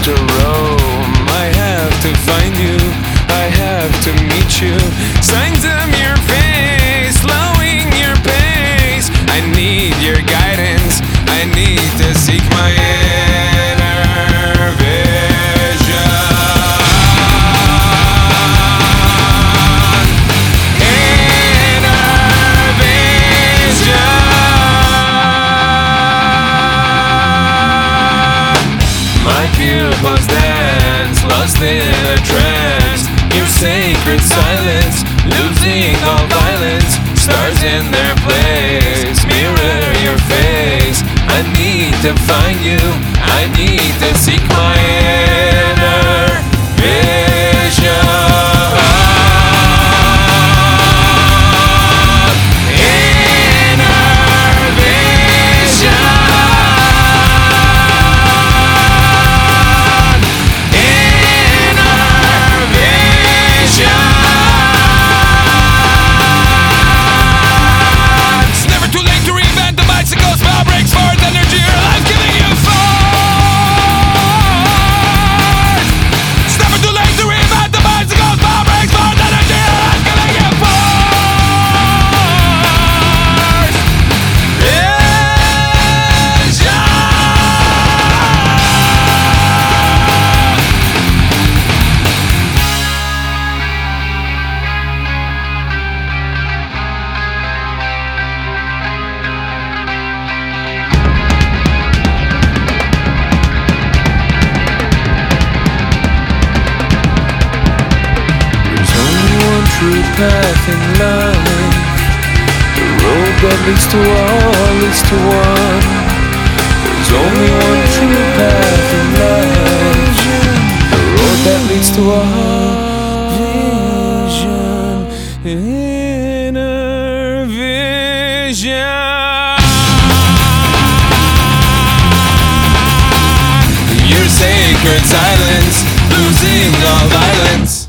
to roam. I have to find you, I have to meet you. Signs of your face, slowing your pace. I need your guidance, I need to seek my inner vision. Inner vision. My pupils dance, lost in a trance. Your sacred silence, losing all violence. Stars in their place, mirror your face. I need to find you, I need to seek my inner vision. True path in life, the road that leads to all leads to one. There's only one true path in life, the road that leads to all vision, inner vision. Your sacred silence, losing all violence.